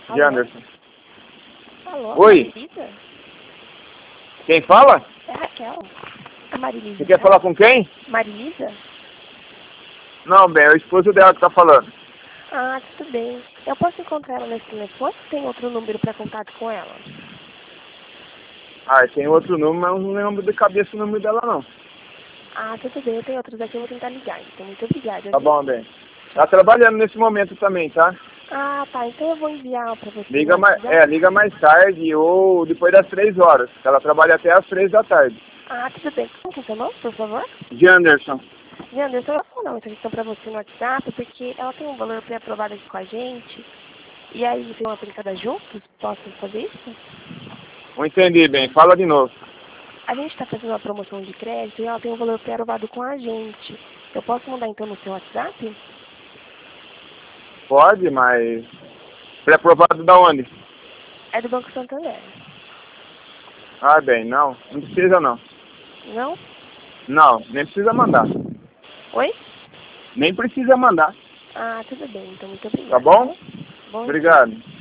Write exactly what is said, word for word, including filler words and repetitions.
De Anderson. Alô, Oi. Marilisa? Quem fala? É a Raquel. A Marilisa. Você quer tá? falar com quem? Marilisa? Não, bem, é o esposo dela que tá falando. Ah, tudo bem. Eu posso encontrar ela nesse telefone ou tem outro número para contato com ela? Ah, tem outro número, mas eu não lembro de cabeça o número dela, não. Ah, tudo bem. Eu tenho outros aqui, eu vou tentar ligar. Então, muito obrigada. Tá viu? bom, bem. Tá trabalhando nesse momento também, tá? Ah, tá. Então eu vou enviar para você. Liga no mais, WhatsApp. é, liga mais tarde ou depois das três horas. Ela trabalha até as três da tarde. Ah, tudo bem. Como que é seu nome, por favor? De Anderson. Anderson, eu vou mandar uma questão para você no WhatsApp, porque ela tem um valor pré-aprovado aqui com a gente. E aí, tem uma aplicada juntos? Posso fazer isso? Não entendi bem, fala de novo. A gente está fazendo uma promoção de crédito e ela tem um valor pré-aprovado com a gente. Eu posso mandar então no seu WhatsApp? Pode, mas... Pré-aprovado da onde? É do Banco Santander. Ah, bem, não. Não precisa, não. Não? Não, nem precisa mandar. Oi? Nem precisa mandar. Ah, tudo bem. Então, muito obrigada. Tá bom? Bom dia. Obrigado.